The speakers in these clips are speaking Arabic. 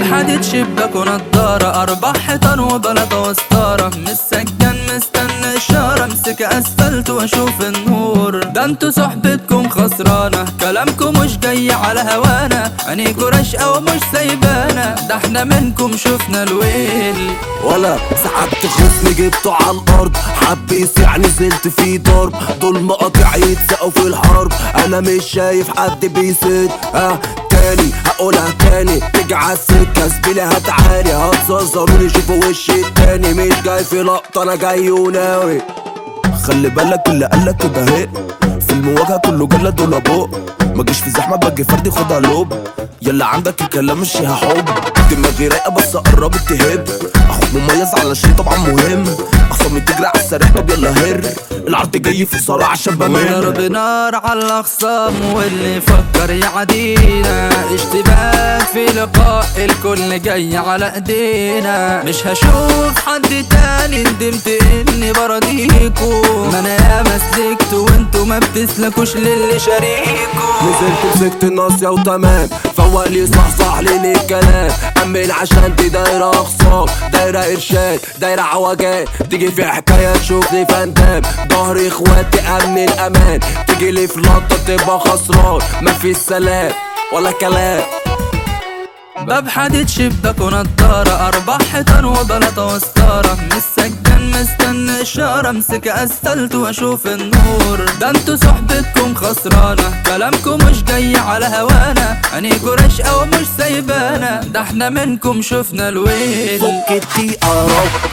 حديد شباك ونضارة، 4 حيطان وبلاطة وستارة، من السجان مستنى إشارة، امسك أسفلت وأشوف النور. ده انتو صحبتكم خسرانة، كلامكم مش جاي على هوانا، عينيكوا راشقة ومش سايبانا، ده احنا منكم شفنا الويل. ولا سحبت خصمي جبته على الارض، حب يسيع نزلت فيه ضرب، دول مقاطع يتسقوا في الحرب، انا مش شايف حد بيسد. تاني هقولها تاني، تيجي عالسكة زميلي هتعاني، هتزرزروني شوفوا وشي التاني، مش جاي في لقطة انا جاي وناوي. خلي بالك اللي قالك كده اهي، في المواجهة كله جلد ولا بق، مجيش في زحمة باجي فردي خدها لوب، يلا عندك الكلام مشيها حب، دماغي رايقة بس قربت تهب، اخوك مميز علشان طبعا مهم، اخصامي تجري على السريع طب يلا هر، العرض جاي في صراع عشان بمر. ضرب نار على الاخصام واللي فكر يعدينا، اشتباك في لقاء الكل جاي على ايدينا، مش هشوف حد تاني ندمت اني براضيكو، ما انا ياما سلكت وانتو ما بتسلكوش للي شاريكو. نزلت مسكت الناصية وتمام، فوق لي صحصح لي الكلام، امن عشان دي دايرة اخصام، دايرة ارشاد دايرة عوجات، تيجي في حكاية تشوفني فندام، ظهري اخواتي امن الامان، تيجي لي في لقطة تبقى خسران، مفيش سلام ولا كلام. باب حديد شباك ونضارة، 4 حيطان وبلاطة وستارة، من السجان مستنى إشارة، امسك أسفلت وأشوف النور. ده انتو صحبتكم خسرانة، كلامكم مش جاي على هوانا، عينيكوا راشقة ومش سايبانا، ده احنا منكم شفنا الويل. فك الدقيقة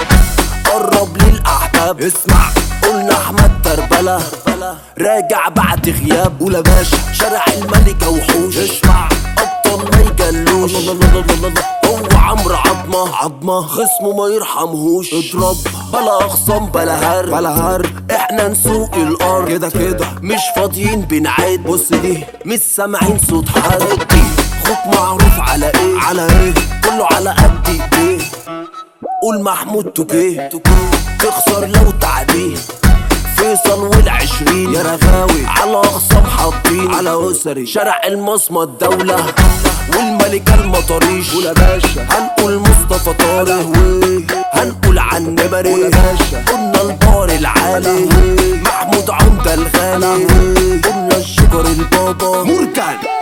قرب للأحباب، اسمع قلنا أحمد تربلة راجع بعد غياب، ولا باشا شارع الملكة وحوش، اسمع أبطال ما يجلوش، هو عمرو عظمة خصمه ما يرحمهوش، اضرب بلا أخصام بلا هر احنا نسوق الأرض كده مش فاضيين بنعد، بص دي مش سامعين صوت حد، خوك معروف على ايه كله على قد ايه، قول محمود توكيه تخسر لو تعديه، فيصل والعشرين يا رغاوي على اخصام حاطين، على اسري شارع المصمى الدولة والملكة المطاريش، ولا باشا هنقول مصطفى طارق، هنقول عن نبري قلنا البار العالي، محمود عمدة الغالي قلنا الشجر البابا مركان.